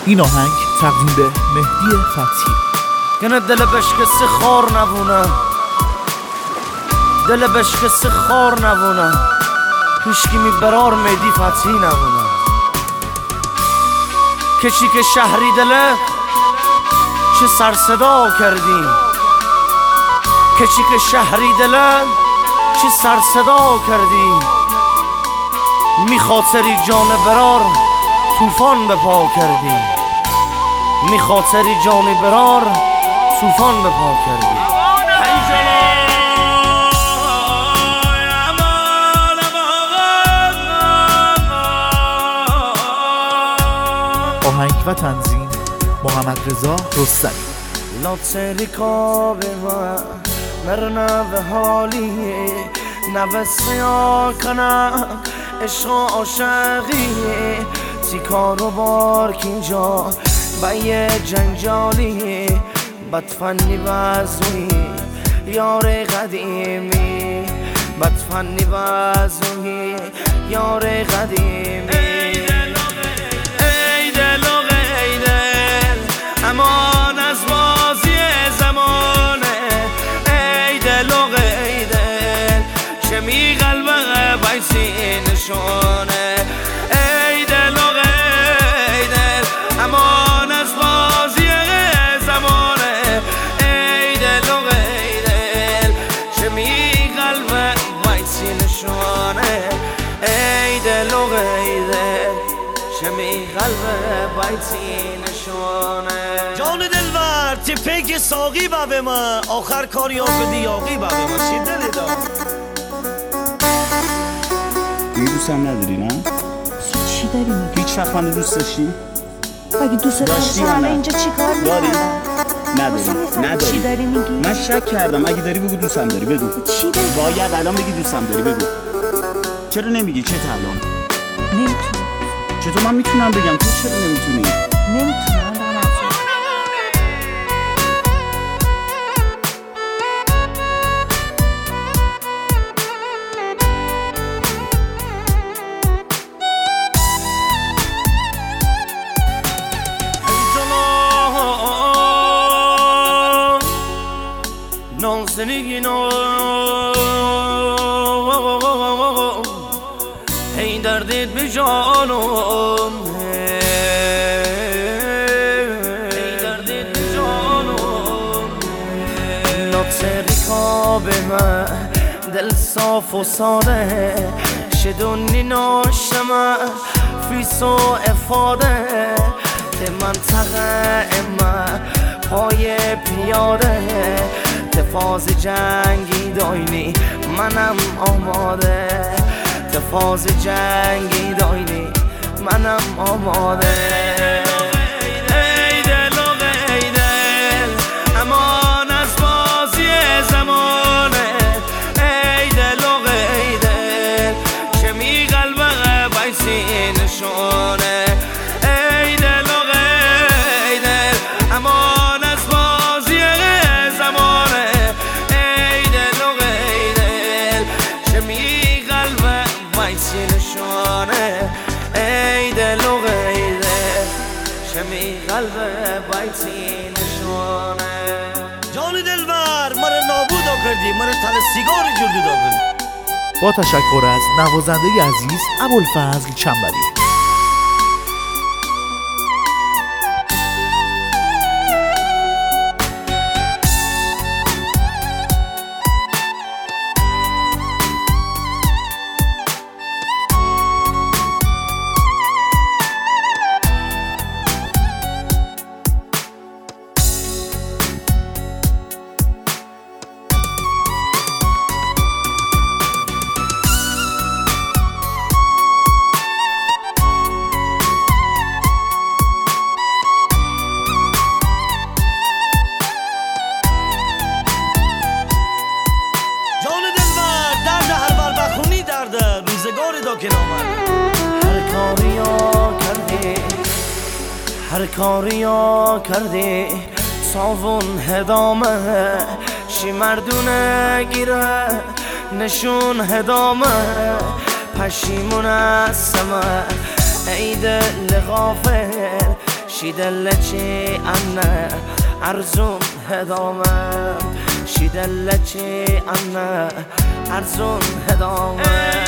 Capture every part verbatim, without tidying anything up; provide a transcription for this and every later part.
این آهنگ تقدیم به مهدی فتحی. کنه دل بشکست خار نبونم، دل بشکست خار نبونم، هیچکی می برار مهدی فتحی نبونم. کشی که شهری دله چه سر صدا کردیم، کشی که شهری دله چه سر صدا کردیم. می خاطری جان برار طوفان به پا کردیم، می خاطری جان برار طوفان به پا کردیم. آهنگ و تنظیم محمد رضا رستمی. لاتریکا به من مرنا به حالی نوسیا کنم عشق و عاشقی تیکار و بار کینجا بای جنجالی بدفنی وزوی یار قدیمی، بدفنی وزوی یار قدیمی. امان از بازی زمانه ای دل و ای دل که می قلبه بیسی نشانه ای دل و ای دل. امان از بازی زمانه ای دل و ای دل که می قلبه بیسی نشانه ای دل و ای دل که می قلبه بیسی نشانه. جان دلبر تی پیک ساقی با به من آخر کاری ها بدی یاقی با به من چی دلی دا دیگه دوستم نداری نه؟ چی داری میگی؟ هیچ وقت من دوست داشتی؟ اگه دوست داشتی حالا اینجا چی کار داری؟ نداری؟ نداری چی داری میگی؟ من شک کردم، اگه داری بگو دوستم داری بگو. چی داری؟ باید الان بگی دوستم داری بگو. چرا نمیگی؟ چه الان؟ نمیتونم. چطور من میتونم بگم تو چرا نمیتونی؟ نمیتونم. زندگی نو این دردت به جانم، این دردت به جانم. لاتریکا به من دل صاف و ساده شدونی ناشمه فیس و افاده ده منطقه اما پای پیاده تفاز جنگی داینی منم آماده، تفاز جنگی داینی منم آماده. ای دل و ای دل امان از بازی زمانه ای دل و ای دل که می قلبه بیسی نشانه ای دل و ای دل امان از بازی زمانه ای دل و ای دل که می قلبه بیسی نشانه ای دل و ای دل که می قلبه بیسی نشانه. جان دلبر مرا نابودا کردی، مرا تن سیگار جلدی دا کردی. با تشکر از نوازنده عزیز ابوالفضل چنبری. هر کاریا کردی هر کاریا کردی صافون هدامه شی مردونه گیره نشون هدامه پشیمون از سمه ای دل غافل شی دل چی انه ارزون هدامم شی دل چی انه ارزون هدامم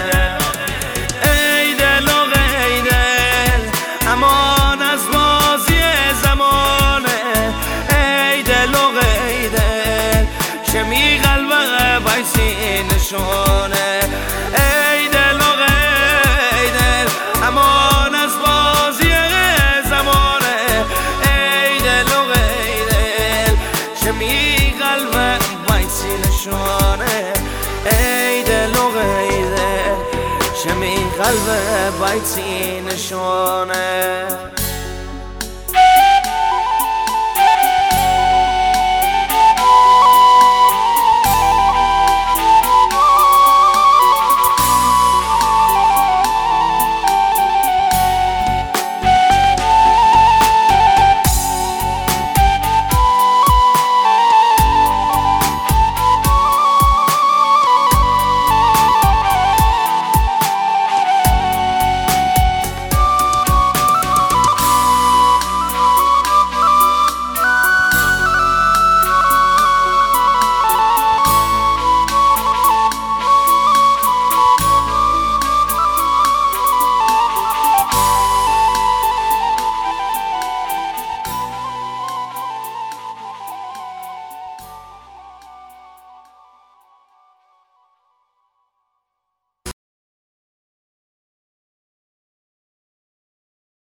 ای دل و ای دل امان از بازی زمانه ای دل و ای دل شمی قلبه بایسی نشونه ای دل و ای دل امان از بازی زمانه ای دل و ای دل شمی قلبه بایسی نشونه ای دل و ای دل شمی قلبه بایسی نشونه